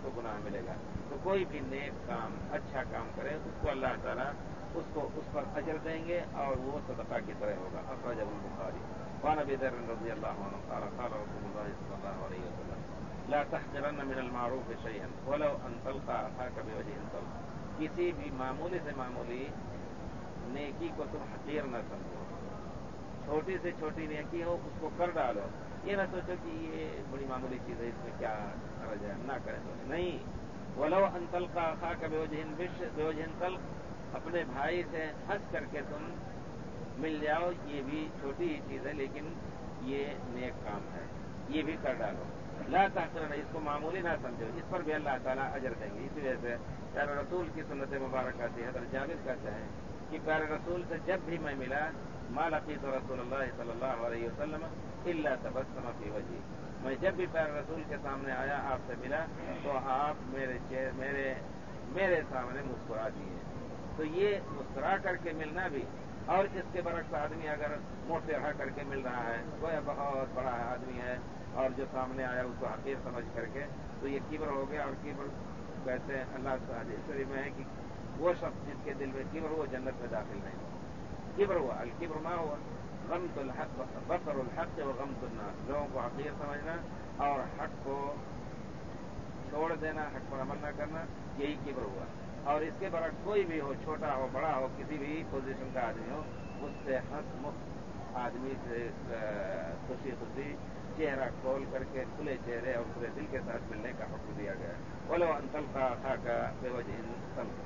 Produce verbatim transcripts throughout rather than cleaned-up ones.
को गुनाह मिलेगा। तो कोई भी नेक काम, अच्छा काम करे उसको अल्लाह ताला उसको उस पर अजर देंगे और वो सदका की तरह होगा। अखरजहुल बुखारी। वान अबी दर्र रज़ियल्लाहु अन्हु क़ाल क़ाल रसूलुल्लाह सल्लल्लाहु अलैहि वसल्लम ला तहक़िरन्न मिनल मारूफ़ शैअन वलौ अन तल्क़ा अख़ाका बिवजहिन तल्क़। किसी भी मामूली से मामूली नेकी को तुम हक़ीर न समझो। छोटी से छोटी नेकी हो उसको कर डालो। ये ना सोचो कि ये बड़ी मामूली चीज़ है, इसमें क्या हर्ज है, ना करें तो नहीं। वलौ अन तल्क़ा अख़ाका बिवजहिन बिवजहिन तल्क़, अपने भाई से हंस करके तुम मिल जाओ, ये भी छोटी ही चीज़ है लेकिन ये नेक काम है, ये भी कर डालो। ला तहक़िरन, इसको मामूली ना समझो, इस पर भी अल्लाह ताला अजर देंगे। इसी वजह से प्यारे रसूल की सुन्नत मुबारक से हज़रत जाबिर कहते हैं कि प्यारे रसूल से जब भी मैं मिला मा लक़ीतु रसूलुल्लाह सल्लल्लाहु अलैहि वसल्लम इल्ला तबस्सम फी वजही, मैं जब भी प्यारे रसूल के सामने आया, आपसे मिला तो आप मेरे मेरे मेरे सामने मुस्कुरा दिए। तो ये मुस्कुरा करके मिलना भी, और इसके बरक्स आदमी अगर मुंह टेढ़ा करके मिल रहा है, कोई बहुत बड़ा आदमी है और जो सामने आया उसको हक़ीर समझ करके, तो ये किब्र हो गया। और किब्र कहते हैं अल्लाह हदीस में है कि वो शख्स जिसके दिल में किब्र वो जन्नत में दाखिल नहीं हो। किब्र हुआ अल किब्र मा हुआ गम्तुल हक़ बतरुल हक़ व गम्तुन नास, लोगों को हक़ीर समझना और हक़ को छोड़ देना, हक़ पर अमल न करना, यही किब्र हुआ। और इसके बरक्स कोई भी हो, छोटा हो बड़ा हो, किसी भी पोजीशन का आदमी हो, उससे हंसमुख आदमी से खुशी खुशी चेहरा खोल करके खुले चेहरे और खुले दिल के साथ मिलने का हुक्म दिया गया है। वलो अन तल्क़ा अख़ाका बिवजहिन तल्क़।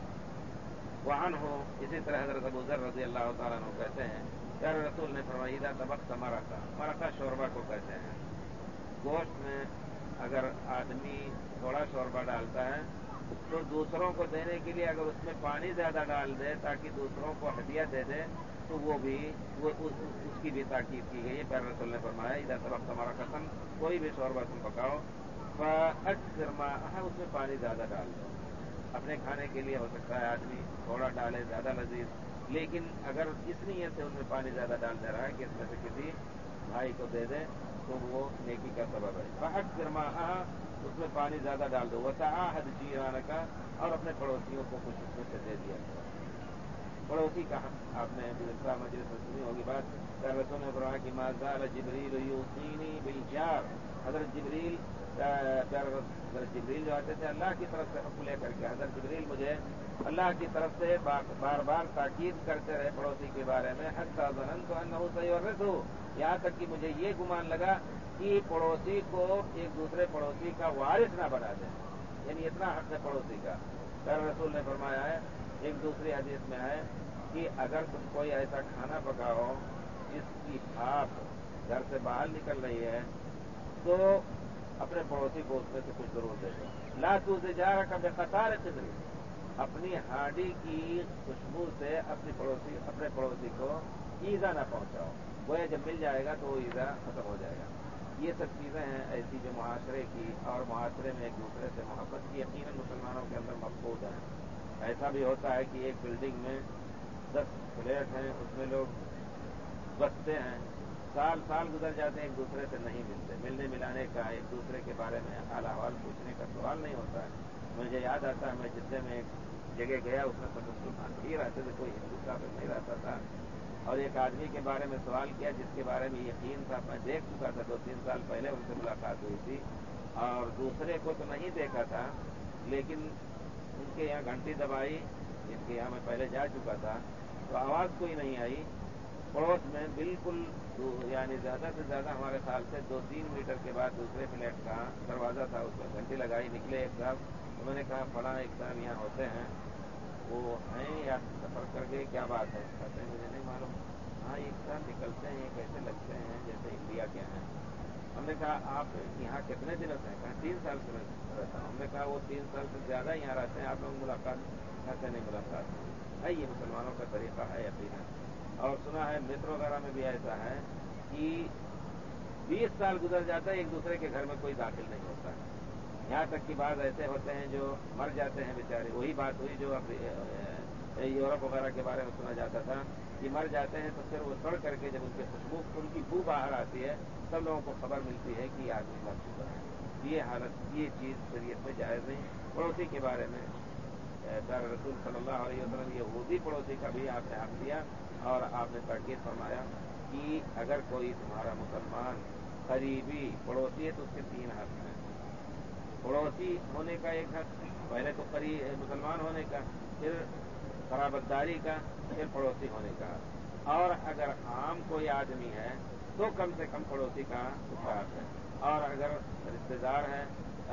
वअन हो, इसी तरह हज़रत अबू ज़र रज़ियल्लाहु ताला अन्हु कहते हैं प्यारे रसूल ने फरमाया इज़ा तबख़्त मरक़ा, मरक़ा शोरबा को कहते हैं। गोश्त में अगर आदमी थोड़ा शोरबा डालता है तो दूसरों को देने के लिए अगर उसमें पानी ज्यादा डाल दे ताकि दूसरों को हदिया दे दे तो वो भी वो उ, उ, उसकी भी ताकीद की गई है। प्यारे रसूल ने फरमाया इज़ा तबख़्त मरक़तन, कोई भी शोरबा तुम पकाओ फ़अक्सिर माअहा, उसमें पानी ज्यादा डाल दो। अपने खाने के लिए हो सकता है आदमी थोड़ा डाले ज्यादा लजीज, लेकिन अगर इस नीयत से उसमें पानी ज्यादा डाल दे रहा है कि इसमें से किसी भाई को दे दे तो वो नेकी का सबब है। फ़अक्सिर माअहा, उसमें पानी ज्यादा डाल दो। वतआहद जीरान का, और अपने पड़ोसियों को कुछ उसमें से दे दिया करो। पड़ोसी का आपने गुज़िश्ता मजलिस में सुनी होगी बात। प्यारे रसूल ने फरमाया कि मा ज़ाल जिब्रील यूसीनी बिल जार, हज़रत जिब्रील प्यारे हज़रत जिब्रील जो आते थे अल्लाह की तरफ से हुक्म लेकर के, हज़रत जिब्रील मुझे अल्लाह की तरफ से बार बार ताकीद करते रहे पड़ोसी के बारे में। हत्ता ज़ननतु अन्नहु सयुवर्रिथु, यहाँ तक कि मुझे ये गुमान लगा कि पड़ोसी को एक दूसरे पड़ोसी का वारिस ना बना दे, यानी इतना हक है पड़ोसी का। प्यारे रसूल ने फरमाया है, एक दूसरी हदीस में है कि अगर तुम कोई ऐसा खाना पकाओ जिसकी भाप घर से बाहर निकल रही है तो अपने पड़ोसी को उसमें से कुछ जरूर दे दो। ला तुज़जारक बिक़तार क़िद्री, अपनी हांडी की खुशबू से अपनी पड़ोसी अपने पड़ोसी को ईजा न पहुंचाओ, गोया जब मिल जाएगा तो वो ईजा खत्म हो जाएगा। ये सब चीजें हैं ऐसी जो मुआशरे की, और मुआशरे में एक दूसरे से मोहब्बत की यकीनन मुसलमानों के अंदर मफकूद है। ऐसा भी होता है कि एक बिल्डिंग में दस फ्लैट हैं, उसमें लोग बसते हैं, साल साल गुजर जाते हैं, एक दूसरे से नहीं मिलते। मिलने मिलाने का, एक दूसरे के बारे में हाल अहवाल पूछने का सवाल नहीं होता है। मुझे याद आता है मैं जिद्दे में एक जगह गया, उसमें सब मुसलमान ही रहते थे, कोई हिंदू काफिर नहीं रहता था। और एक आदमी के बारे में सवाल किया जिसके बारे में यकीन था, मैं देख चुका था, दो तीन साल पहले उनसे मुलाकात हुई थी, और दूसरे को तो नहीं देखा था लेकिन उनके यहाँ घंटी दबाई जिनके यहाँ मैं पहले जा चुका था तो आवाज कोई नहीं आई। पड़ोस में बिल्कुल यानी ज्यादा से ज्यादा हमारे ख्याल से दो तीन मीटर के बाद दूसरे फ्लैट का दरवाजा था, उसमें घंटी लगाई, निकले एक साहब। तो मैंने कहा फला एक साहब यहाँ होते हैं, वो हैं या सफर कर गए, क्या बात है? कहते हैं मुझे नहीं मालूम। हाँ एक साहब निकलते हैं, कैसे लगते हैं जैसे इंडिया के हैं। हमने कहा आप यहाँ कितने दिनों से हैं? कहा तीन साल से रहता हूँ। हमने कहा वो तीन साल से ज्यादा यहाँ रहते हैं, आप लोग मुलाकात कहते नहीं मुलाकात है। ये मुसलमानों का तरीका है यकीनन। और सुना है मिस्र वगैरह में भी ऐसा है कि बीस साल गुजर जाता है, एक दूसरे के घर में कोई दाखिल नहीं होता है। यहाँ तक की बात ऐसे होते हैं जो मर जाते हैं बेचारे। वही बात हुई जो अब यूरोप वगैरह के बारे में सुना जाता था یہ مر جاتے ہیں تو پھر وہ سڑ کر کے جب ان کی خوشبو ان کی بو باہر آتی ہے سب لوگوں کو خبر ملتی ہے کہ یہ آدمی مر چکا ہے. یہ حالت یہ چیز شریعت میں جائز نہیں. پڑوسی کے بارے میں پیارے رسول صلی اللہ علیہ وسلم یہودی پڑوسی کا بھی آپ نے حق دیا اور آپ نے تاکید فرمایا کہ اگر کوئی تمہارا مسلمان قریبی پڑوسی ہے تو اس کے تین حق ہیں. پڑوسی ہونے کا ایک حق، پہلے تو قریب مسلمان ہونے کا، پھر قرابت داری کا، پھر پڑوسی ہونے کا. اور اگر عام کوئی آدمی ہے تو کم سے کم پڑوسی کا اس کا حق ہے. اور اگر رشتے دار ہے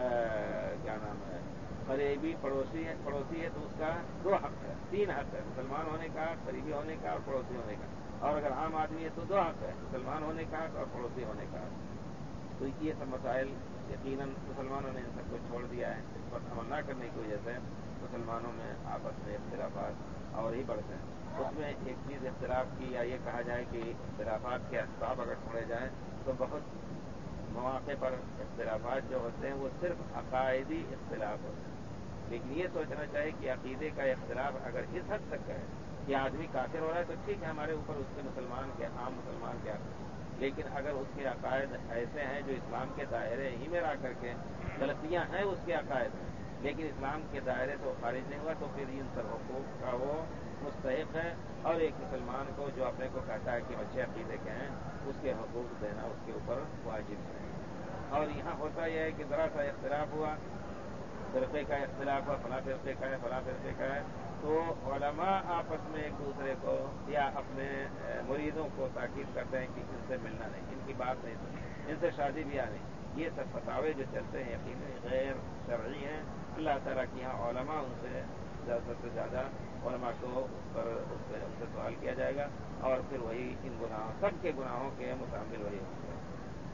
کیا نام ہے قریبی پڑوسی ہے پڑوسی ہے تو اس کا دو حق ہے، تین حق ہے، مسلمان ہونے کا، قریبی ہونے کا اور پڑوسی ہونے کا. اور اگر عام آدمی ہے تو دو حق ہے، مسلمان ہونے کا حق اور پڑوسی ہونے کا حق. تو یہ سب مسائل یقیناً مسلمانوں نے ان سب کو چھوڑ دیا ہے. اس پر عمل نہ کرنے کی وجہ سے مسلمانوں میں آپس میں اختلافات اور ہی بڑھتے ہیں. اس میں ایک چیز اختلاف کی یا یہ کہا جائے کہ اختلافات کے اسباب اگر چھوڑے جائیں تو بہت مواقع پر اختلافات جو ہوتے ہیں وہ صرف عقائدی اختلاف ہوتے ہیں. لیکن یہ سوچنا چاہیے کہ عقیدے کا اختلاف اگر اس حد تک ہے کہ آدمی کافر ہو رہا ہے تو ٹھیک ہے، ہمارے اوپر اس کے مسلمان کے عام مسلمان کے حق. لیکن اگر اس کے عقائد ایسے ہیں جو اسلام کے دائرے ہی میں رہ کر کے غلطیاں ہیں اس کے عقائد میں لیکن اسلام کے دائرے سے وہ خارج نہیں ہوا تو پھر ان سب حقوق کا وہ مستحق ہے. اور ایک مسلمان کو جو اپنے کو کہتا ہے کہ اچھے عقیدے کے ہیں اس کے حقوق دینا اس کے اوپر واجب ہے. اور یہاں ہوتا یہ ہے کہ ذرا سا اختلاف ہوا، فرقے کا اختلاف ہوا، فلاں فرقے کا ہے فلاں فرقے کا ہے، تو علماء آپس میں ایک دوسرے کو یا اپنے مریدوں کو تاکید کرتے ہیں کہ ان سے ملنا نہیں، ان کی بات نہیں سنی، ان سے شادی بیاہ نہیں. یہ سب فتاوے جو چلتے ہیں یقیناً غیر شرعی ہیں. اللہ تعالیٰ کی یہاں علماء ان سے زیادہ سے زیادہ علماء کو اس پر اس سے ان سے سوال کیا جائے گا اور پھر وہی ان گناہوں سب کے گناہوں کے متحمل وہی ہوں گے.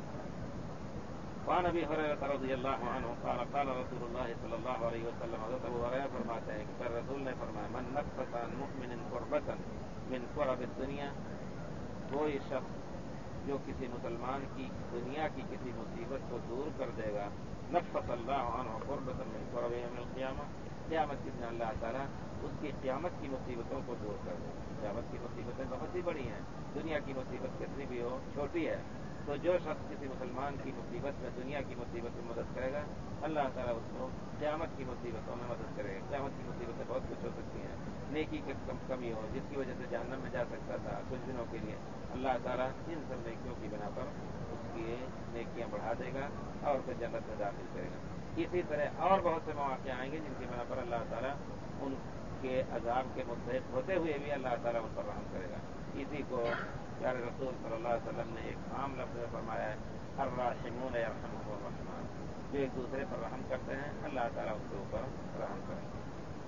وعن ابی ہریرہ رضی اللہ عنہ قال قال رسول اللہ صلی اللہ علیہ وسلم، حضرت ابو ہریرہ فرماتے ہیں کہ رسول نے فرمایا من نفس عن مؤمن کربۃ من کرب الدنیا، کوئی شخص جو کسی مسلمان کی دنیا کی کسی مصیبت کو دور کر دے گا، نفس اللہ عنہ کربۃ من کرب یوم القیامہ، قیامت کے دن اللہ تعالیٰ اس کی قیامت کی مصیبتوں کو دور کر دے گا. قیامت کی مصیبتیں بہت ہی بڑی ہیں، دنیا کی مصیبت کتنی بھی ہو چھوٹی ہے. تو جو شخص کسی مسلمان کی مصیبت میں دنیا کی مصیبت میں مدد کرے گا اللہ تعالیٰ اس کو قیامت کی مصیبتوں میں مدد کرے گا. قیامت کی مصیبتیں بہت کچھ ہو سکتی ہیں، نیکی کی کمی ہو جس کی وجہ سے جہنم میں جا سکتا تھا کچھ دنوں کے لیے، اللہ تعالیٰ ان سب نیکیوں کی بنا پر اس کی نیکیاں بڑھا دے گا اور پھر جنت میں داخل کرے گا. اسی طرح اور بہت سے مواقع آئیں گے جن کی بنا پر اللہ تعالیٰ ان کے عذاب کے مستحق ہوتے ہوئے بھی اللہ تعالیٰ ان پر رحم کرے گا. اسی کو پیارے رسول صلی اللہ علیہ وسلم نے ایک عام لفظ میں فرمایا ہے، الراحمون یرحمہم الرحمن، جو ایک دوسرے پر رحم کرتے ہیں اللہ تعالیٰ ان کے اوپر رحم کریں گے.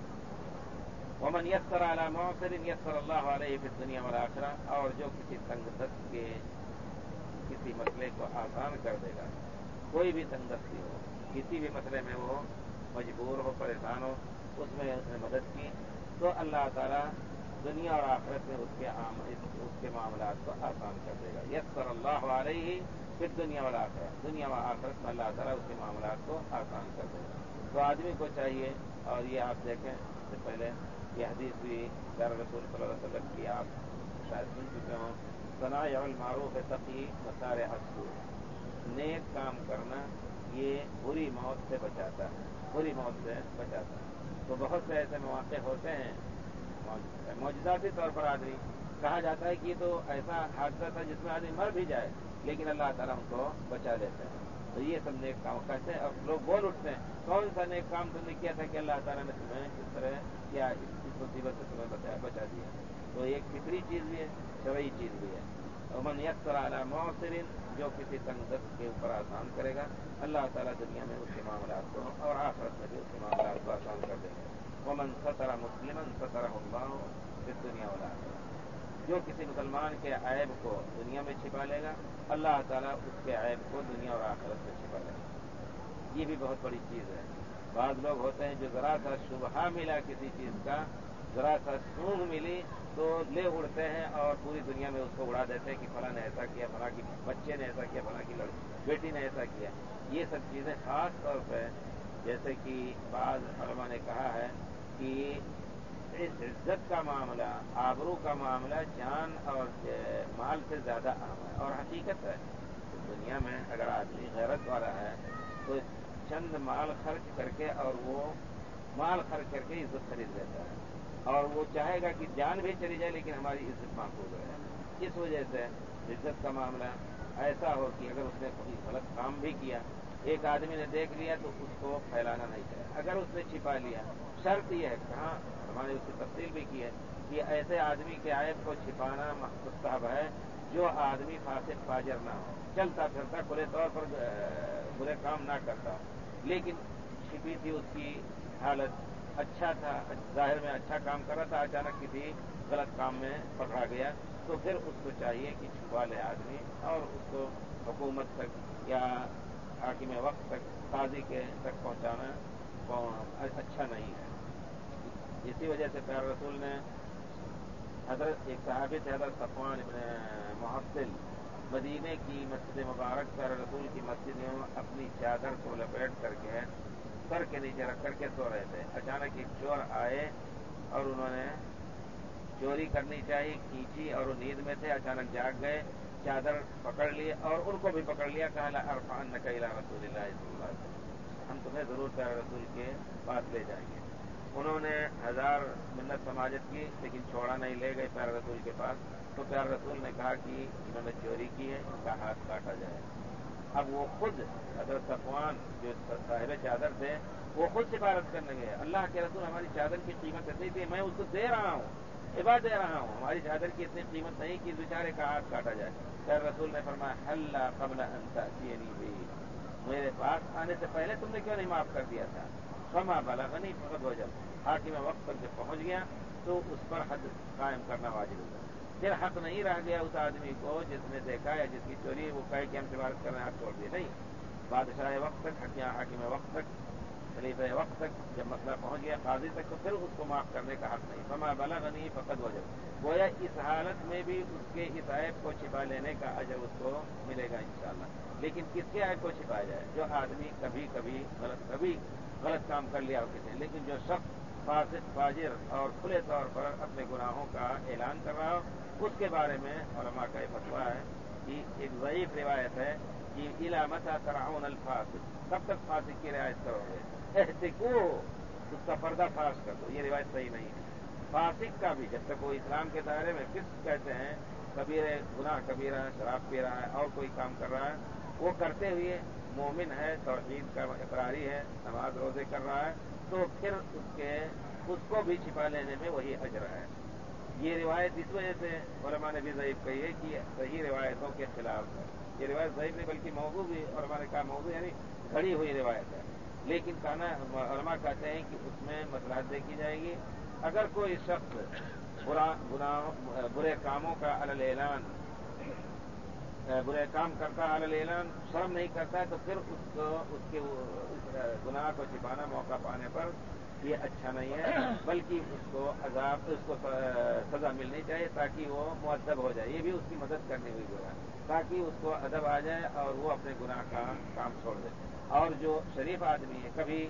ومن یسر علی معسر یسر اللہ علیہ فی الدنیا والآخرہ، اور جو کسی تنگ دست کے کسی مسئلے کو آسان کر دے گا، کوئی بھی تنگ دستی ہو کسی بھی مسئلے میں وہ مجبور ہو پریشان ہو اس میں اس نے مدد کی تو اللہ تعالیٰ دنیا اور آخرت میں اس کے عام اس کے معاملات کو آسان کر دے گا. یسر اللہ علیہ پھر دنیا اور آخرت، دنیا و آخرت میں اللہ تعالیٰ اس کے معاملات کو آسان کر دے گا. تو آدمی کو چاہیے، اور یہ آپ دیکھیں اس سے پہلے یہ حدیث بھی پیارے رسول صلی اللہ علیہ وسلم کی آپ شاید سن چکے ہوں، صنائع المعروف تقی مسارع السوء، نیک کام کرنا یہ بری موت سے بچاتا ہے، بری موت سے بچاتا ہے. تو بہت سے ایسے مواقع ہوتے ہیں معجزاتی طور پر آدمی کہا جاتا ہے کہ یہ تو ایسا حادثہ تھا جس میں آدمی مر بھی جائے لیکن اللہ تعالیٰ ان کو بچا لیتے ہیں. تو یہ سب نیک کام کہتے ہیں اور لوگ بول اٹھتے ہیں کون سا نیک کام تم نے کیا تھا کہ اللہ تعالیٰ نے تمہیں اس طرح یا اس مصیبت سے تمہیں بچا بچا دیا. تو ایک فطری چیز بھی ہے، شرعی چیز بھی ہے. ومن یسر علی معسر، جو کسی تنگ دست کے اوپر آسان کرے گا اللہ تعالیٰ دنیا میں اس کے معاملات کو اور آخرت میں بھی اس کے معاملات کو آسان کر دیں گے. ومن ستر مسلما سترہ اللہ فی الدنیا والآخرہ، جو کسی مسلمان کے عیب کو دنیا میں چھپا لے گا اللہ تعالیٰ اس کے عیب کو دنیا اور آخرت میں چھپا لے گا. یہ بھی بہت بڑی چیز ہے. بعض لوگ ہوتے ہیں جو ذرا سا شبہہ ملا کسی چیز کا، ذرا سا سونگ ملی تو لے اڑتے ہیں اور پوری دنیا میں اس کو اڑا دیتے ہیں کہ فلاں نے ایسا کیا، فلاں کی بچے نے ایسا کیا، فلاں کی بیٹی نے ایسا کیا. یہ سب چیزیں خاص طور پہ جیسے کہ بعض علماء نے کہا ہے کہ اس عزت کا معاملہ، آبرو کا معاملہ جان اور مال سے زیادہ اہم ہے اور حقیقت ہے. دنیا میں اگر آدمی غیرت والا ہے تو چند مال خرچ کر کے اور وہ مال خرچ کر کے عزت خرید لیتا ہے اور وہ چاہے گا کہ جان بھی چلی جائے لیکن ہماری عزت محفوظ رہے. اس وجہ سے عزت کا معاملہ ایسا ہو کہ اگر اس نے کوئی غلط کام بھی کیا، ایک آدمی نے دیکھ لیا تو اس کو پھیلانا نہیں چاہیے. اگر اس نے چھپا لیا، شرط یہ ہے کہاں ہمارے اس کی تفصیل بھی کی ہے کہ ایسے آدمی کے عیب کو چھپانا مستحب ہے جو آدمی فاسق فاجر نہ ہو، چلتا پھرتا کھلے طور پر برے کام نہ کرتا ہو، لیکن چھپی تھی اس کی حالت، اچھا تھا، ظاہر میں اچھا کام کر رہا تھا، اچانک کسی غلط کام میں پکڑا گیا تو پھر اس کو چاہیے کہ چھپا لے آدمی اور اس کو حکومت تک یا حاکم وقت تک، قاضی کے تک پہنچانا اچھا نہیں ہے. اسی وجہ سے پیارے رسول نے حضرت ایک صحابی تھے حضرت صفوان ابن محصل، مدینے کی مسجد مبارک پیارے رسول کی مسجد میں اپنی چادر کو لپیٹ کر کے سر کے نیچے رکھ کر کے سو رہے تھے. اچانک ایک چور آئے اور انہوں نے چوری کرنی چاہیے، کھینچی اور وہ نیند میں تھے، اچانک جاگ گئے، چادر پکڑ لیے اور ان کو بھی پکڑ لیا. کہا لا ارفعنک الی رسول اللہ صلی اللہ علیہ وسلم، ہم تمہیں ضرور پیارے رسول کے پاس لے جائیں گے. انہوں نے ہزار منت سماجت کی لیکن چھوڑا نہیں، لے گئے پیارے رسول کے پاس. تو پیارے رسول نے کہا کہ انہوں نے چوری کی ہے، ان کا ہاتھ کاٹا جائے. اب وہ خود حضرت صفوان جو صاحب چادر تھے وہ خود سفارت کرنے گئے، اللہ کے رسول ہماری چادر کی قیمت اتنی تھی، میں اس کو دے رہا ہوں، عبادت دے رہا ہوں، ہماری چادر کی اتنی قیمت نہیں کہ بیچارے کا ہاتھ کاٹا جائے. پیارے رسول نے فرمایا حلا قبل ان تأتینی بی، میرے پاس آنے سے پہلے تم نے کیوں نہیں معاف کر دیا تھا. فما بلغنی فقد وجب، حاکم وقت تک جب پہنچ گیا تو اس پر حد قائم کرنا واجب ہوگا. پھر حق نہیں رہ گیا اس آدمی کو جس نے دیکھا یا جس کی چوری وہ کہے کہ ہم سفارت کر رہے ہیں، ہاتھ چھوڑ دیے. نہیں، بادشاہ وقت تک، حاکم وقت تک، خلیفہ وقت تک جب مسئلہ پہنچ گیا قاضی تک تو پھر اس کو معاف کرنے کا حق نہیں. فما بلغنی فقد وجب، گویا اس حالت میں بھی اس کے اس عیب کو چھپا لینے کا اجر اس کو ملے گا انشاءاللہ. لیکن کس کے عیب کو چھپایا جائے؟ جو آدمی کبھی کبھی غلط کبھی غلط کام کر لیا ہو کسی نے، لیکن جو شخص فاسق فاجر اور کھلے طور پر اپنے گناہوں کا اعلان کر رہا ہو، اس کے بارے میں علماء کا یہ فتویٰ ہے کہ ایک ضعیف روایت ہے کہ الی متی ترعون الفاسق، کب تک فاسق کی رعایت کرو گے؟ احتکو، اس کا پردہ فاش کر دو. یہ روایت صحیح نہیں ہے. فاسق کا بھی جب تک وہ اسلام کے دائرے میں، فسق کہتے ہیں کبیرے گناہ کبیرہ، شراب پی رہا ہے اور کوئی کام کر رہا ہے، وہ کرتے ہوئے مومن ہے، توحید کا اقراری ہے، نماز روزے کر رہا ہے، تو پھر اس کے اس کو بھی چھپا لینے میں وہی اجر ہے. یہ روایت اس وجہ سے علماء نے بھی ضعیف کہی ہے کہ صحیح روایتوں کے خلاف ہے. یہ روایت ضعیف نہیں بلکہ موضوع بھی علماء نے کہا موضوع یعنی گھڑی ہوئی روایت ہے. لیکن کہنا علماء کہتے ہیں کہ اس میں مصلحت دیکھی جائے گی. اگر کوئی شخص برا گناہ برے کاموں کا علی اعلان برے کام کرتا ہے علی اعلان، شرم نہیں کرتا ہے، تو پھر اس کو اس کے اس گناہ کو چھپانا موقع پانے پر یہ اچھا نہیں ہے، بلکہ اس کو عذاب اس کو سزا ملنی چاہیے تاکہ وہ مؤدب ہو جائے. یہ بھی اس کی مدد کرنی ہوئی گناہ، تاکہ اس کو ادب آ جائے اور وہ اپنے گناہ کا کام چھوڑ دے. اور جو شریف آدمی ہے کبھی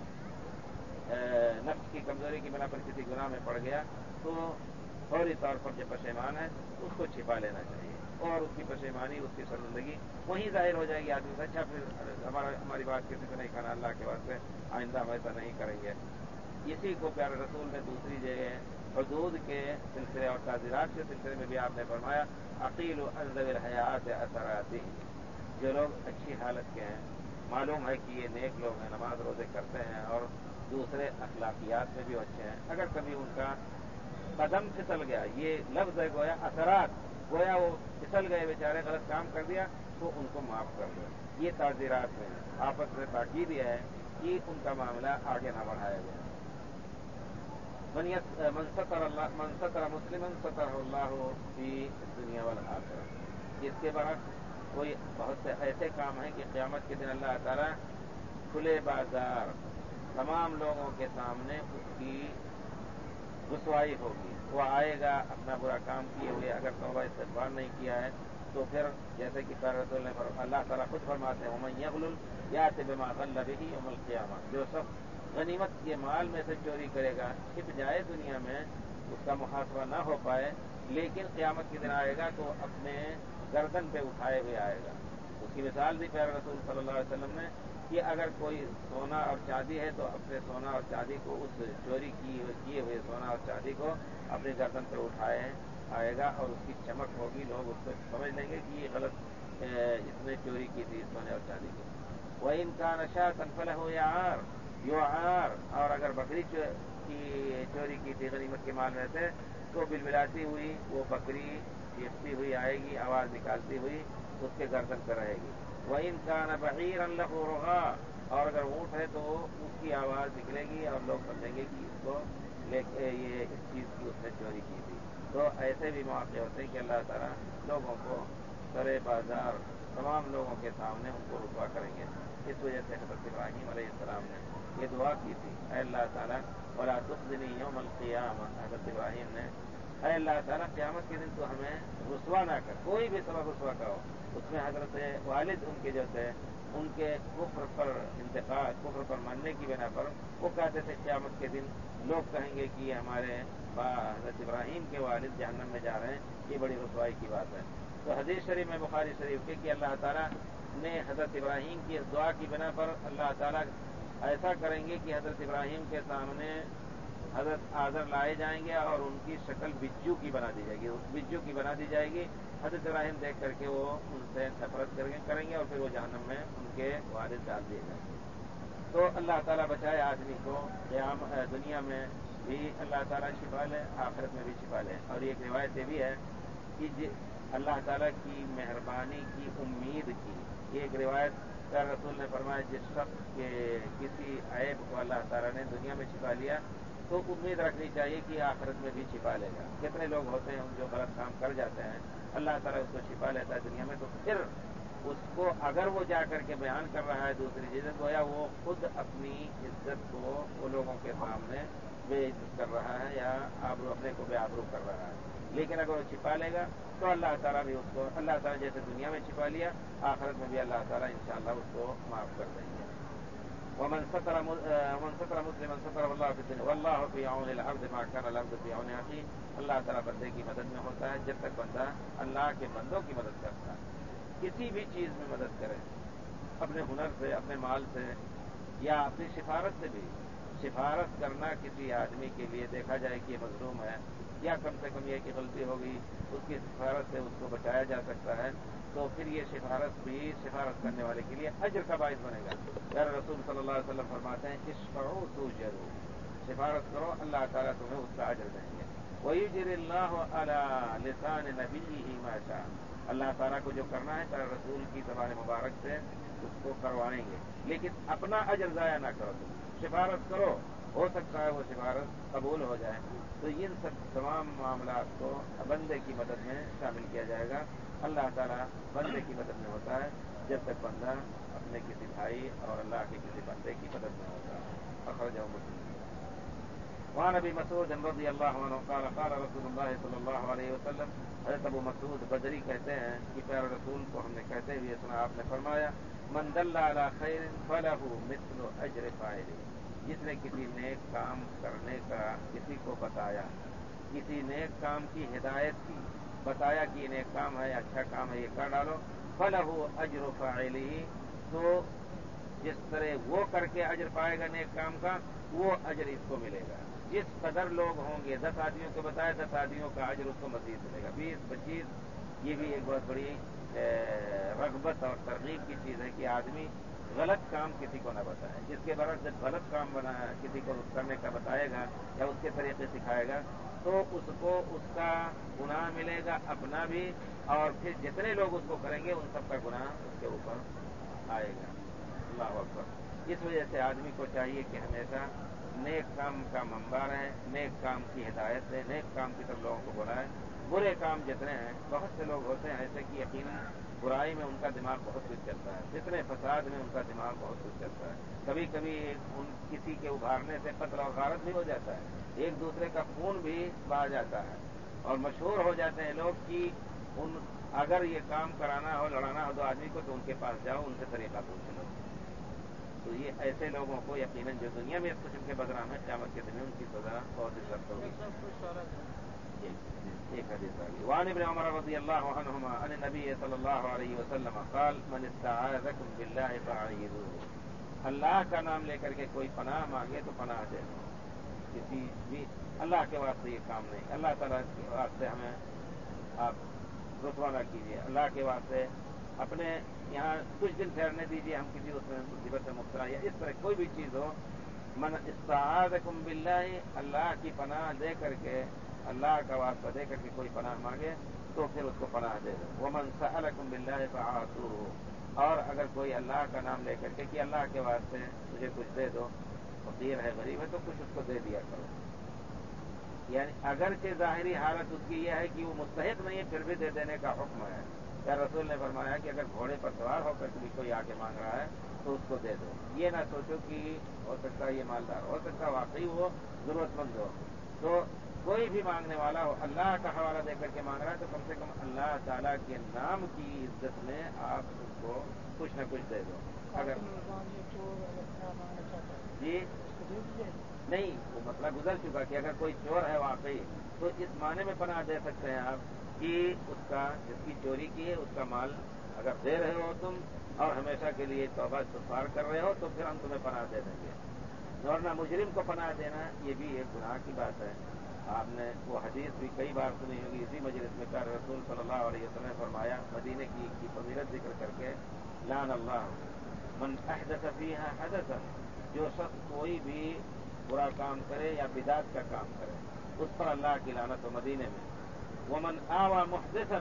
نفس کی کمزوری کی بنا پر کسی گناہ میں پڑ گیا تو فوری طور پر جب پشیمان ہے اس کو چھپا لینا چاہیے اور اس کی پشیمانی، اس کی شرمندگی وہیں ظاہر ہو جائے گی. آدمی سے اچھا پھر ہمارا ہماری بات کسی سے نہیں کھانا، اللہ کے واسطے آئندہ ہم ایسا نہیں کریں گے. اسی کو پیارے رسول نے دوسری جگہ حدود کے سلسلے اور تعزیرات کے سلسلے میں بھی آپ نے فرمایا عقیل و انذر الحیات اثراتی، جو لوگ اچھی حالت کے ہیں، معلوم ہے کہ یہ نیک لوگ ہیں، نماز روزے کرتے ہیں اور دوسرے اخلاقیات میں بھی اچھے ہیں، اگر کبھی ان کا قدم پھسل گیا، یہ لفظ ہے گویا اثرات، گویا وہ پھسل گئے بیچارے، غلط کام کر دیا تو ان کو معاف کر دو. یہ تعزیرات میں آپس میں تاکید یہ ہے کہ ان کا معاملہ آگے نہ بڑھایا جائے. من ستر اللہ من ستر مسلما سترہ اللہ فی الدنیا والآخرہ. اس کے برعکس کوئی بہت سے ایسے کام ہیں کہ قیامت کے دن اللہ تعالیٰ کھلے بازار تمام لوگوں کے سامنے اس کی رسوائی ہوگی. وہ آئے گا اپنا برا کام کیے ہوئے، اگر توبہ استغفار نہیں کیا ہے تو پھر جیسے کہ پیارے رسول نے اللہ تعالیٰ خود فرماتے ہیں ومن یغلل یأت بما غل بہ یوم القیامہ، جو شخص غنیمت کے مال میں سے چوری کرے گا، چھپ جائے دنیا میں، اس کا محاسبہ نہ ہو پائے، لیکن قیامت کے دن آئے گا تو اپنے گردن پہ اٹھائے ہوئے آئے گا۔ اس کی مثال دی پیارے رسول صلی اللہ علیہ وسلم نے کہ اگر کوئی سونا اور چاندی ہے تو اپنے سونا اور چاندی کو، اس چوری کیے ہوئے سونا اور چاندی کو اپنے گردن پہ اٹھائے آئے گا، اور اس کی چمک ہوگی، لوگ اس کو سمجھ لیں گے کہ یہ غلط اس نے چوری کی تھی سونے اور چاندی کی۔ وہ ان کا نشہ تنفل ہو یا آر یو آر اور اگر بکری کی چوری کی تھی غنیمت کے مال میں سے تو بلبلاتی ہوئی وہ بکری چیختی ہوئی آئے گی، آواز نکالتی ہوئی اس کے گردن پہ رہے گی۔ وہ ان کا نبعیر اللہ رغا اور اگر اونٹ ہے تو اس کی آواز نکلے گی اور لوگ سمجھیں گے کہ اس کو لے کے یہ اس چیز کی اس نے چوری کی تھی۔ تو ایسے بھی مواقع ہوتے ہیں کہ اللہ تعالیٰ لوگوں کو سرے بازار تمام لوگوں کے سامنے ان کو رسوا کریں گے۔ اس وجہ سے حضرت ابراہیم علیہ السلام نے یہ دعا کی تھی، اے اللہ تعالیٰ ولا تخزنی یوم القیامہ، حضرت ابراہیم نے، اے اللہ تعالیٰ قیامت کے دن تو ہمیں رسوا نہ کر، کوئی بھی سبب رسوا کا ہو۔ اس میں حضرت والد ان کے جو تھے ان کے کفر پر انتقال، کفر پر ماننے کی بنا پر وہ کہتے تھے قیامت کے دن لوگ کہیں گے کہ ہمارے حضرت ابراہیم کے والد جہنم میں جا رہے ہیں، یہ بڑی رسوائی کی بات ہے۔ تو حدیث شریف میں بخاری شریف کے کہ اللہ تعالیٰ نے حضرت ابراہیم کی اس دعا کی بنا پر اللہ تعالیٰ ایسا کریں گے کہ حضرت ابراہیم کے سامنے حضرت آذر لائے جائیں گے اور ان کی شکل بجو کی بنا دی جائے گی، بجو کی بنا دی جائے گی۔ حضرت ابراہیم دیکھ کر کے وہ ان سے نفرت کریں گے اور پھر وہ جہنم میں ان کے والد ڈال دیے جائیں گے۔ تو اللہ تعالیٰ بچائے آدمی کو قیام دنیا میں بھی اللہ تعالیٰ شفا لے، آخرت میں بھی شفا لے۔ اور ایک روایت یہ بھی ہے کہ اللہ تعالیٰ کی مہربانی کی امید کی، ایک روایت کا رسول نے فرمایا جس شخص کے کسی عیب کو اللہ تعالیٰ نے دنیا میں چھپا لیا تو امید رکھنی چاہیے کہ آخرت میں بھی چھپا لے گا۔ کتنے لوگ ہوتے ہیں جو غلط کام کر جاتے ہیں، اللہ تعالیٰ اس کو چھپا لیتا ہے دنیا میں، تو پھر اس کو اگر وہ جا کر کے بیان کر رہا ہے دوسری چیزیں گویا وہ خود اپنی عزت کو وہ لوگوں کے سامنے بے عزت کر رہا ہے یا آبرو اپنے کو بے آبرو کر رہا ہے۔ لیکن اگر وہ چھپا لے گا تو اللہ تعالیٰ بھی اس کو، اللہ تعالیٰ جیسے دنیا میں چھپا لیا، آخرت میں بھی اللہ تعالیٰ انشاءاللہ اس کو معاف کر دیں گے۔ ومن ستر ومن ستر مسلما ستره الله في الدنيا والله في عون العبد ما كان العبد في عون اخيه، اللہ تعالیٰ بندے کی مدد میں ہوتا ہے جب تک بندہ اللہ کے بندوں کی مدد کرتا ہے۔ کسی بھی چیز میں مدد کرے، اپنے ہنر سے، اپنے مال سے یا اپنی سفارت سے بھی۔ سفارت کرنا کسی آدمی کے لیے دیکھا جائے کہ یہ مظلوم ہے یا کم سے کم یہ کہ غلطی ہو گئی، اس کی سفارت سے اس کو بچایا جا سکتا ہے، تو پھر یہ سفارت بھی سفارت کرنے والے کے لیے اجر کا باعث بنے گا۔ پیارے رسول صلی اللہ علیہ وسلم فرماتے ہیں اشفعوا تؤجروا، سفارت کرو اللہ تعالیٰ تمہیں اس کا اجر دیں گے۔ وَيُجْرِ اللَّهُ عَلَى لِسَانِ نَبِيِّهِ مَا شَاءَ، اللہ تعالیٰ کو جو کرنا ہے پیارے رسول کی زبان مبارک سے اس کو کروائیں گے، لیکن اپنا اجر ضائع نہ کرو، تم سفارت کرو، ہو سکتا ہے وہ سفارت قبول ہو جائے۔ تو ان سب تمام معاملات کو بندے کی مدد میں شامل کیا جائے گا۔ اللہ تعالیٰ بندے کی مدد میں ہوتا ہے جب تک بندہ اپنے کسی بھائی اور اللہ کے کسی بندے کی مدد میں ہوتا ہے۔ اخرجہ مسلم۔ وعن ابی مسعود رضی اللہ عنہ قال قال رسول اللہ صلی اللہ علیہ وسلم، حضرت ابو مسعود بدری کہتے ہیں کہ پیارے رسول کو ہم نے کہتے ہوئے سنا، آپ نے فرمایا من دل علی خیر فلہ مثل اجر فاعلہ، جس نے کسی نیک کام کرنے کا کسی کو بتایا، کسی نیک کام کی ہدایت کی، بتایا کہ یہ نیک کام ہے، اچھا کام ہے، یہ کر ڈالو، فلہ اجر فاعلہ، تو جس طرح وہ کر کے اجر پائے گا نیک کام کا، وہ اجر اس کو ملے گا۔ جس قدر لوگ ہوں گے، دس آدمیوں کو بتایا، دس آدمیوں کا اجر اس کو مزید ملے گا، بیس پچیس۔ یہ بھی ایک بہت بڑی رغبت اور ترغیب کی چیز ہے کہ آدمی غلط کام کسی کو نہ بتائے۔ اس کے برعکس جب غلط کام بنا کسی کو کرنے کا بتائے گا یا اس کے طریقے سکھائے گا تو اس کو اس کا گناہ ملے گا اپنا بھی، اور پھر جتنے لوگ اس کو کریں گے ان سب کا گناہ اس کے اوپر آئے گا۔ اللہ اکبر۔ اس وجہ سے آدمی کو چاہیے کہ ہمیشہ نیک کام کا منبع رہے، نیک کام کی ہدایت دے، نیک کام کی طرف لوگوں کو بلائے۔ برے کام جتنے ہیں، بہت سے لوگ ہوتے ہیں ایسے کہ یقیناً برائی میں ان کا دماغ بہت کچھ چلتا ہے، فتنے فساد میں ان کا دماغ بہت کچھ چلتا ہے۔ کبھی کبھی ان کسی کے ابھارنے سے قتل اور غارت بھی ہو جاتا ہے، ایک دوسرے کا خون بھی بہا جاتا ہے، اور مشہور ہو جاتے ہیں لوگ کہ ان اگر یہ کام کرانا ہو، لڑانا ہو دو آدمی کو تو ان کے پاس جاؤ، ان سے طریقہ پوچھ لو۔ تو یہ ایسے لوگوں کو یقیناً جو دنیا میں اس قسم کے بدنام ہیں قیامت کے دن میں ان کی سزا بہت ہی سخت ہوگی. ایک حدیث آ گئی. وعن ابن عمر رضی اللہ عنہما عن النبی صلی اللہ علیہ وسلم قال من استعاذکم باللہ فاعیذوہ. اللہ کا نام لے کر کے کوئی پناہ مانگے تو پناہ دے دو. کسی بھی اللہ کے واسطے یہ کام نہیں. اللہ تعالیٰ کے واسطے ہمیں آپ رسوا نہ کیجیے. اللہ کے واسطے اپنے یہاں کچھ دن ٹھہرنے دیجیے, ہم کسی اس میں مصیبت میں مبتلا یا اس طرح کوئی بھی چیز ہو. من استعاذکم باللہ, اللہ کی پناہ دے کر کے, اللہ کا واسطہ دے کر کے کوئی پناہ مانگے تو پھر اس کو پناہ دے دو. ومن سألکم باللہ فاعطوہ, اور اگر کوئی اللہ کا نام لے کر کے کہ اللہ کے واسطے مجھے کچھ دے دو, فقیر ہے غریب ہے تو کچھ اس کو دے دیا کرو. یعنی اگرچہ ظاہری حالت اس کی یہ ہے کہ وہ مستحق نہیں ہے, پھر بھی دے دینے کا حکم ہے. یا رسول نے فرمایا کہ اگر گھوڑے پر سوار ہو کر بھی کوئی آ کے مانگ رہا ہے تو اس کو دے دو. یہ نہ سوچو کہ ہو سکتا ہے یہ مالدار, ہو سکتا ہے واقعی وہ ضرورت مند ہو. تو کوئی بھی مانگنے والا ہو, اللہ کا حوالہ دے کر کے مانگ رہا ہے تو کم سے کم اللہ تعالیٰ کے نام کی عزت میں آپ اس کو کچھ نہ کچھ دے دو. اگر جی نہیں, وہ مسئلہ گزر چکا کہ اگر کوئی چور ہے واقعی تو اس معنی میں پناہ دے سکتے ہیں آپ کہ اس کا جس کی چوری کی ہے اس کا مال اگر دے رہے ہو تم اور ہمیشہ کے لیے توبہ استغفار کر رہے ہو تو پھر ہم تمہیں پناہ دے دیں گے. ورنہ مجرم کو پناہ دینا یہ بھی ایک گناہ کی بات ہے. آپ نے وہ حدیث بھی کئی بار سنی ہوگی اسی مجلس میں. کر رسول صلی اللہ علیہ وسلم نے فرمایا مدینے کی کی فضیلت ذکر کر کے, لعن اللہ من احدث فیہا حدثا, جو شخص کوئی بھی برا کام کرے یا بدعت کا کام کرے اس پر اللہ کی لعنت ہو مدینے میں. ومن آوى محدثا,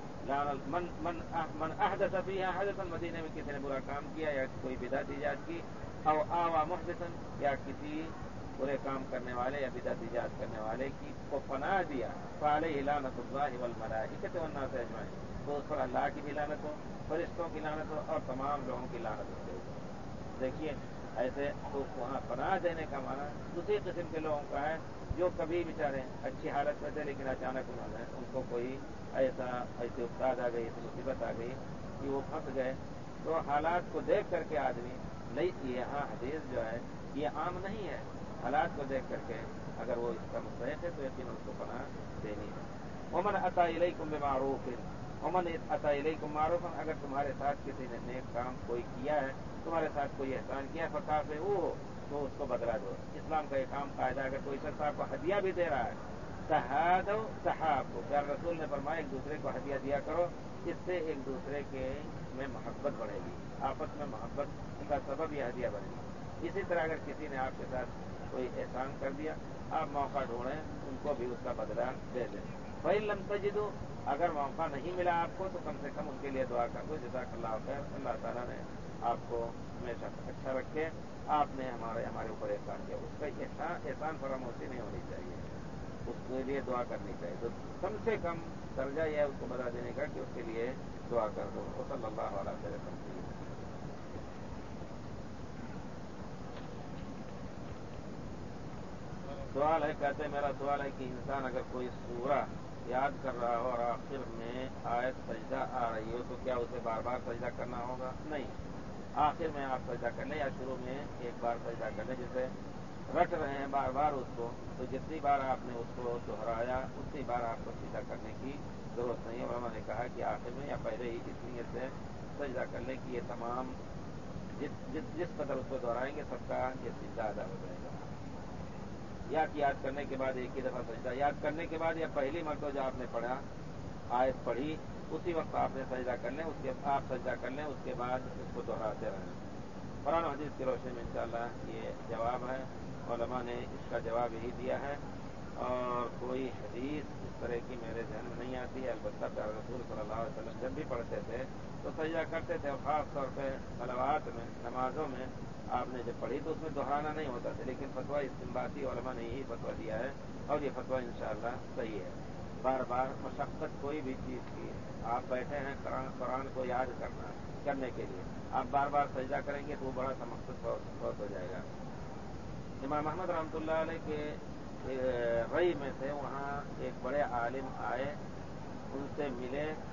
من من من احدث فیہا حدثا, مدینے میں کسی نے برا کام کیا یا کوئی بدعت ایجاد کی, او آوى محدثا, یا کسی برے کام کرنے والے یا بدعت ایجاد کرنے والے کی کو پناہ دیا, فعلیہ لعنت اللہ والملائکۃ والناس اجمعین, تو اس پر اللہ کی بھی لعنت ہو, فرشتوں کی لعنت ہو اور تمام لوگوں کی لعنت اس کے اوپر. دیکھیے ایسے تو وہاں پناہ دینے کا معنی اسی قسم کے لوگوں کا ہے جو کبھی بیچارے اچھی حالت میں تھے لیکن اچانک انہوں نے ان کو کوئی ایسا ایسی افتاد آ گئی, ایسی مصیبت آ گئی کہ وہ پھنس گئے. تو حالات کو دیکھ کر کے آدمی نہیں, یہاں حدیث جو ہے یہ عام نہیں ہے. حالات کو دیکھ کر کے اگر وہ اس کا مستحق ہے تو یقیناً اس کو پناہ دینی ہے. ومن اتی الیکم بمعروف, ومن اتی الیکم معروفا, اگر تمہارے ساتھ کسی نے نیک کام کوئی کیا ہے, تمہارے ساتھ کوئی احسان کیا ہے, فکافئوہ, تو اس کو بدلا دو. اسلام کا یہ کام قاعدہ, اگر کوئی شخص آپ کو ہدیہ بھی دے رہا ہے, تہادوا تحابوا, پیارے رسول نے فرمایا ایک دوسرے کو ہدیہ دیا کرو, اس سے ایک دوسرے کے میں محبت بڑھے گی, آپس میں محبت کا سبب یہ ہدیہ بنے گی. اسی طرح اگر کسی نے آپ کے ساتھ کوئی احسان کر دیا, آپ موقع ڈھونڈیں ان کو بھی اس کا بدلہ دے دیں. فَإِن لَمْ تَجِدُوا, اگر موقع نہیں ملا آپ کو تو کم سے کم ان کے لیے دعا کر دو, جزاک اللہ خیر, اللہ تعالیٰ نے آپ کو ہمیشہ اچھا رکھے, آپ نے ہمارے ہمارے اوپر احسان کیا, اس کا احسان احسان فراموشی نہیں ہونی چاہیے, اس کے لیے دعا کرنی چاہیے. تو کم سے کم درجہ یہ ہے اس کو بدلا دینے کا کہ اس کے لیے دعا کر دو. صلی اللہ علیہ وسلم. سوال ہے, کہتے ہیں میرا سوال ہے کہ انسان اگر کوئی سورہ یاد کر رہا ہو اور آخر میں آیت سجدہ آ رہی ہو تو کیا اسے بار بار سجدہ کرنا ہوگا؟ نہیں, آخر میں آپ سجدہ کر لیں یا شروع میں ایک بار سجدہ کر لیں. جسے رٹ رہے ہیں بار بار اس کو, تو جتنی بار آپ نے اس کو دہرایا اتنی بار آپ کو سجدہ کرنے کی ضرورت نہیں ہے. علماء نے کہا کہ آخر میں یا پہلے ہی اس نیت سے سجدہ کر لیں کہ یہ تمام جس جس جس قدر اس کو دہرائیں گے سب کا یہ سجدہ ادا ہو جائے گا. یا کہ یاد کرنے کے بعد ایک ہی دفعہ سجدہ, یاد کرنے کے بعد یا پہلی مرتبہ جو آپ نے پڑھا آیت پڑھی اسی وقت آپ نے سجدہ کر لیں, اس کے آپ سجدہ کر لیں, اس کے بعد اس کو دہراتے رہیں. قرآن و حدیث کی روشنی میں انشاءاللہ یہ جواب ہے. علماء نے اس کا جواب یہی دیا ہے, اور کوئی حدیث اس طرح کی میرے ذہن میں نہیں آتی ہے. البتہ پیارے رسول صلی اللہ علیہ وسلم جب بھی پڑھتے تھے تو سجدہ کرتے تھے, اور خاص طور پہ صلوات میں, نمازوں میں آپ نے جب پڑھی تو اس میں دہرانا نہیں ہوتا تھا. لیکن فتویٰ استنباطی علماء نے یہی فتویٰ دیا ہے, اور یہ فتویٰ انشاءاللہ صحیح ہے. بار بار مشقت کوئی بھی چیز کی, آپ بیٹھے ہیں قرآن کو یاد کرنا کرنے کے لیے, آپ بار بار سجدہ کریں گے تو وہ بڑا سا مقصد بہت ہو جائے گا. امام احمد رحمۃ اللہ علیہ کے رئی میں تھے, وہاں ایک بڑے عالم آئے, ان سے ملے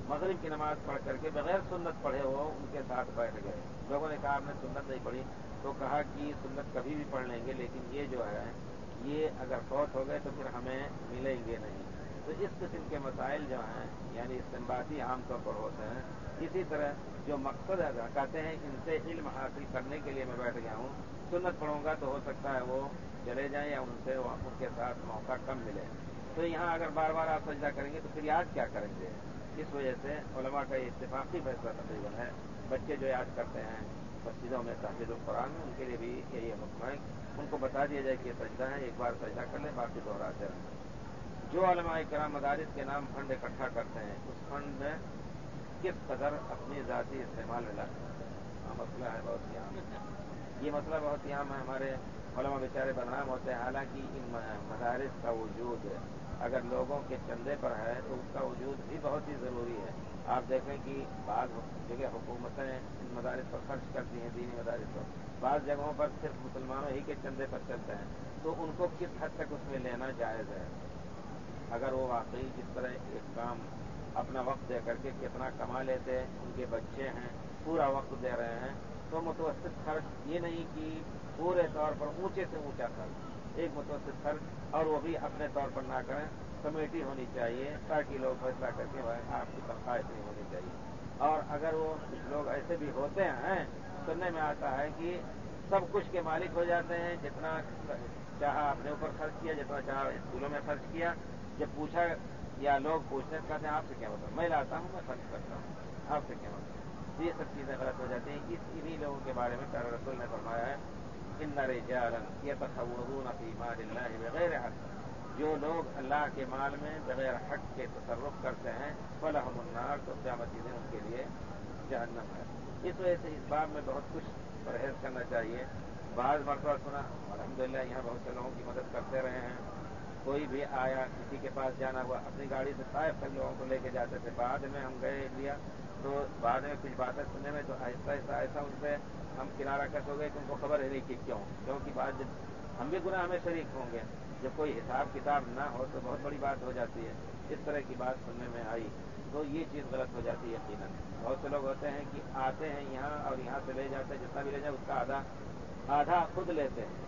مغرب کی نماز پڑھ کر کے بغیر سنت پڑھے وہ ان کے ساتھ بیٹھ گئے. لوگوں نے کہا آپ نے سنت نہیں پڑھی تو کہا کہ سنت کبھی بھی پڑھ لیں گے لیکن یہ جو ہے یہ اگر فوت ہو گئے تو پھر ہمیں ملیں گے نہیں. تو اس قسم کے مسائل جو ہیں یعنی استنباطی عام طور پر ہوتے ہیں. اسی طرح جو مقصد ہے کہتے ہیں ان سے علم حاصل کرنے کے لیے میں بیٹھ گیا ہوں, سنت پڑھوں گا تو ہو سکتا ہے وہ چلے جائیں یا ان سے ان کے ساتھ موقع کم ملے. تو یہاں اگر بار بار آپ سجدہ کریں گے تو پھر یاد کیا کریں گے؟ اس وجہ سے علماء کا یہ اتفاقی فیصلہ تقریباً ہے بچے جو یاد کرتے ہیں مسجدوں میں تحفظ القرآن میں ان کے لیے بھی یہی حکم ہے ان کو بتا دیا جائے کہ یہ سجدہ ہے, ایک بار سجدہ کر لیں باقی دہراتے رہیں. جو علماء کرام مدارس کے نام فنڈ اکٹھا کرتے ہیں اس فنڈ میں کس قدر اپنی ذاتی استعمال میں لاتے ہیں؟ مسئلہ ہے بہت ہی عام. یہ مسئلہ بہت ہی عام ہے. ہمارے علماء بیچارے بدنام ہوتے ہیں حالانکہ ان مدارس کا وجود اگر لوگوں کے چندے پر ہے تو اس کا وجود بھی بہت ہی ضروری ہے. آپ دیکھیں کہ بعض جگہ حکومتیں ان مدارس پر خرچ کرتی ہیں دینی مدارس پر, بعض جگہوں پر صرف مسلمانوں ہی کے چندے پر چلتے ہیں. تو ان کو کس حد تک اس میں لینا جائز ہے؟ اگر وہ واقعی جس طرح ایک کام اپنا وقت دے کر کے کتنا کما لیتے, ان کے بچے ہیں پورا وقت دے رہے ہیں, تو متوسط خرچ یہ نہیں کہ پورے طور پر اونچے سے اونچا خرچ, ایک متوسط خرچ اور وہ بھی اپنے طور پر نہ کریں, کمیٹی ہونی چاہیے تاکہ لوگ فیصلہ کر کے آپ کی تنخواہ اتنی ہونی چاہیے. اور اگر وہ کچھ لوگ ایسے بھی ہوتے ہیں سننے میں آتا ہے کہ سب کچھ کے مالک ہو جاتے ہیں, جتنا چاہا اپنے اوپر خرچ کیا, جتنا چاہا اسکولوں میں خرچ کیا. جب پوچھا یا لوگ پوچھتے ہیں کہتے ہیں آپ سے کیا مطلب, میں لاتا ہوں میں خرچ کرتا ہوں, آپ سے کیا مطلب. یہ سب چیزیں غلط ہو جاتی ہیں. اس انہی لوگوں کے بارے میں پیارے رسول نے فرمایا ہے ان رجالا یتخوضون فی مال اللہ بغیر حق, جو لوگ اللہ کے مال میں بغیر حق کے تصرف کرتے ہیں فلہم النار, تو قیامت کے دن ان کے لیے جہنم ہے. اس وجہ سے اس باب میں بہت کچھ پرہیز کرنا چاہیے. بعض مرتبہ سنا الحمدللہ یہاں بہت سے لوگوں کی مدد کرتے رہے ہیں. کوئی بھی آیا کسی کے پاس جانا ہوا اپنی گاڑی سے طائف تک لوگوں کو لے کے جاتے تھے. بعد میں ہم گئے لیا تو بعد میں کچھ باتیں سننے میں تو آہستہ آہستہ ایسا ان سے ہم کنارہ کش ہو گئے کہ ان کو خبر ہے نہیں کہ کیوں, کیونکہ بعد جب ہم بھی گناہ میں شریک ہوں گے, جب کوئی حساب کتاب نہ ہو تو بہت بڑی بات ہو جاتی ہے. اس طرح کی بات سننے میں آئی تو یہ چیز غلط ہو جاتی ہے یقیناً. بہت سے لوگ ہوتے ہیں کہ آتے ہیں یہاں اور یہاں سے لے جاتے ہیں, جتنا بھی لے جائیں اس کا آدھا آدھا خود لیتے ہیں.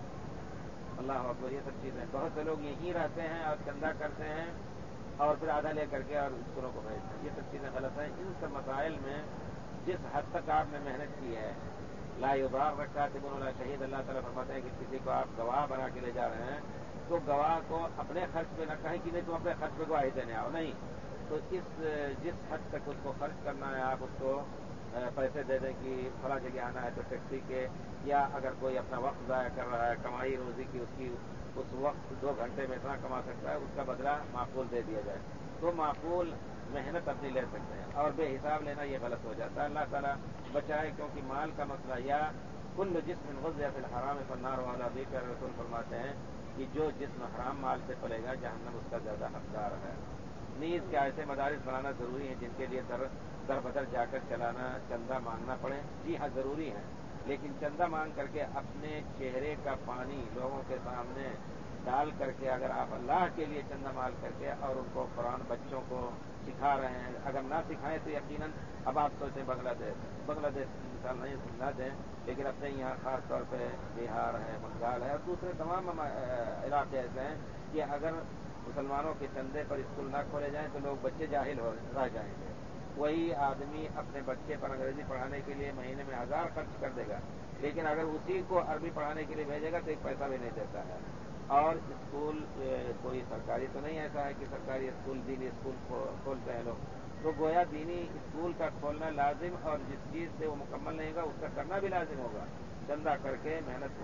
اللہ اکبر, یہ سب چیزیں. بہت سے لوگ یہیں رہتے ہیں اور چندہ کرتے ہیں اور پھر آدھا لے کر کے اور اسکولوں کو بھیجتے ہیں. یہ سب چیزیں غلط ہیں. ان سب مسائل میں جس حد تک آپ نے محنت کی ہے لا یضار کاتب ولا شہید, اللہ تعالیٰ فرماتے ہیں کہ کسی کو آپ گواہ بنا کے لے جا رہے ہیں تو گواہ کو اپنے خرچ پہ نہ کہیں کہ نہیں تم اپنے خرچ پہ گواہی دینے آؤ, نہیں. تو اس جس حد تک اس کو خرچ کرنا ہے آپ اس کو پیسے دے دیں کہ فلاں جگہ آنا ہے تو ٹیکسی کے, یا اگر کوئی اپنا وقت ضائع کر رہا ہے کمائی روزی کی اس کی اس وقت دو گھنٹے میں اتنا کما سکتا ہے اس کا بدلہ معقول دے دیا جائے تو معقول محنت اپنی لے سکتے ہیں. اور بے حساب لینا یہ غلط ہو جاتا ہے. اللہ تعالیٰ بچائے, کیونکہ مال کا مسئلہ یا کل جسم غذی فی الحرام فالنار اولی بہ, پیارے رسول فرماتے ہیں کہ جو جسم حرام مال سے پلے گا جہنم اس کا زیادہ حقدار ہے. نیز کیا ایسے مدارس بنانا ضروری ہے جن کے لیے در در بدر جا کر چلانا چندہ مانگنا پڑے؟ جی ہاں ضروری ہے, لیکن چندہ مانگ کر کے اپنے چہرے کا پانی لوگوں کے سامنے ڈال کر کے اگر آپ اللہ کے لیے چندہ مال کر کے اور ان کو قرآن بچوں کو سکھا رہے ہیں, اگر نہ سکھائیں تو یقیناً اب آپ سوچیں بنگلہ دیش بنگلہ دیش کی مثال نہیں نہ دیں, لیکن اپنے یہاں خاص طور پہ بہار ہے, بنگال ہے اور دوسرے تمام علاقے ایسے ہیں کہ اگر مسلمانوں کے چندے پر اسکول نہ کھولے جائیں تو لوگ بچے جاہل ہو رہ جائیں گے. وہی آدمی اپنے بچے پر انگریزی پڑھانے کے لیے مہینے میں ہزار خرچ کر دے گا, لیکن اگر اسی کو عربی پڑھانے کے لیے بھیجے گا تو ایک پیسہ بھی نہیں دیتا ہے. اور اسکول کوئی سرکاری تو نہیں ایسا ہے کہ سرکاری اسکول دینی اسکول کھولتے ہیں لوگ, تو گویا دینی اسکول کا کھولنا لازم اور جس چیز سے وہ مکمل نہیں ہوگا اس کا کرنا بھی لازم ہوگا. چندہ کر کے محنت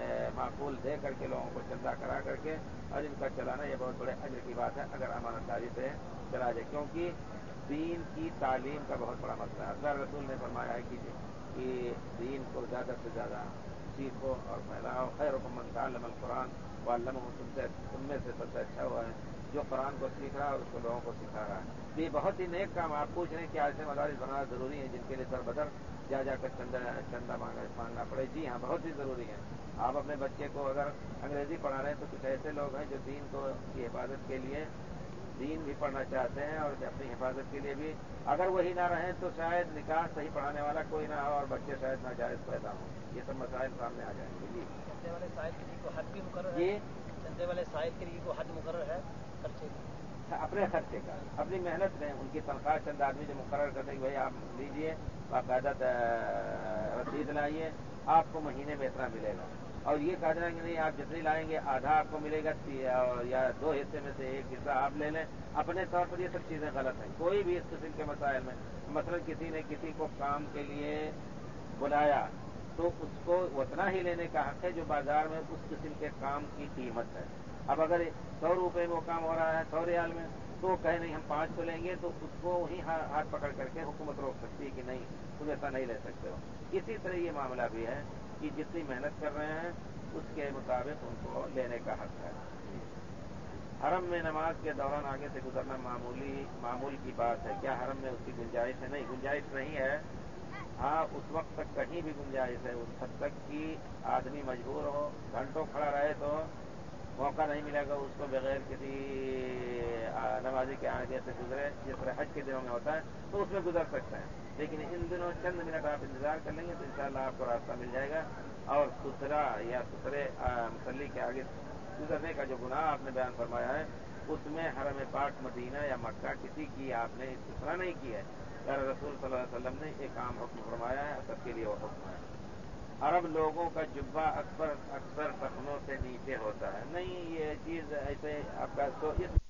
معقول دے کر کے لوگوں کو چندہ کرا کر کے اور ان کا چلانا یہ بہت بڑے اجر کی بات ہے اگر امانت داری سے چلا جائے, کیونکہ دین کی تعلیم کا بہت بڑا مسئلہ ہے. اللہ رسول نے فرمایا ہے کہ کہ دین کو زیادہ سے زیادہ سیکھو اور پھیلاؤ. خیرکم من تعلم القرآن وعلمہ, تم سے تم میں سے سب سے اچھا ہوا ہے جو قرآن کو سیکھ رہا ہے اور اس کو لوگوں کو سکھا رہا ہے. تو یہ بہت ہی نیک کام. آپ پوچھ رہے ہیں کہ ایسے مدارس بنانا ضروری ہے جن کے لیے در بدر جا جا کر چندہ چندہ مانگنا پڑے؟ جی ہاں بہت ہی ضروری ہے. آپ اپنے بچے کو اگر انگریزی پڑھا رہے ہیں تو کچھ ایسے لوگ ہیں جو دین کو کی حفاظت کے لیے دین بھی پڑھنا چاہتے ہیں اور اپنی حفاظت کے لیے بھی، اگر وہی نہ رہیں تو شاید نکاح صحیح پڑھانے والا کوئی نہ ہو اور بچے شاید ناجائز پیدا ہوں، یہ سب مسائل سامنے آ جائیں گے۔ جی چندے والے سائل کے لیے کوئی حد بھی مقرر ہے؟ جی چندے والے سائل کے لیے کوئی حد مقرر ہے خرچے کی؟ اپنے خرچے کا، اپنی محنت میں ان کی تنخواہ چند آدمی جو مقرر کرتے ہیں کہ بھائی آپ لیجئے، باقاعدہ رسید لائیے، آپ کو مہینے میں اتنا ملے گا، اور یہ کہا جائے کہ نہیں آپ جتنی لائیں گے آدھا آپ کو ملے گا یا دو حصے میں سے ایک حصہ آپ لے لیں، اپنے طور پر یہ سب چیزیں غلط ہیں۔ کوئی بھی اس قسم کے مسائل میں، مثلا کسی نے کسی کو کام کے لیے بلایا تو اس کو اتنا ہی لینے کا حق ہے جو بازار میں اس قسم کے کام کی قیمت ہے۔ اب اگر سو روپے میں وہ کام ہو رہا ہے سو ریال میں، تو کہے نہیں ہم پانچ سو لیں گے، تو اس کو وہیں ہاتھ پکڑ کر کے حکومت روک سکتی ہے کہ نہیں تم ایسا نہیں لے سکتے ہو۔ اسی طرح یہ معاملہ بھی ہے کہ جتنی محنت کر رہے ہیں اس کے مطابق ان کو لینے کا حق ہے۔ حرم میں نماز کے دوران آگے سے گزرنا معمولی معمول کی بات ہے، کیا حرم میں اس کی گنجائش ہے؟ نہیں، گنجائش نہیں ہے۔ ہاں اس وقت تک کہیں بھی گنجائش ہے، اس حد تک کہ آدمی مجبور ہو گھنٹوں کھڑا رہے تو موقع نہیں ملے گا اس کو بغیر کسی نمازی کے آگے سے گزرے، جس طرح حج کے دنوں میں ہوتا ہے تو اس میں گزر سکتے ہیں، لیکن ان دنوں چند منٹ آپ انتظار کر لیں گے تو انشاءاللہ آپ کو راستہ مل جائے گا، اور ستھرا یا ستھرے مصلی کے آگے گزرنے کا جو گناہ آپ نے بیان فرمایا ہے اس میں حرم پاک مدینہ یا مکہ کسی کی آپ نے استثنا نہیں کی ہے، یار رسول صلی اللہ علیہ وسلم نے ایک عام حکم فرمایا ہے، سب کے لیے وہ حکم ہے۔ عرب لوگوں کا جبہ اکثر اکثر ٹخنوں سے نیچے ہوتا ہے، نہیں یہ چیز ایسے آپ کا تو اس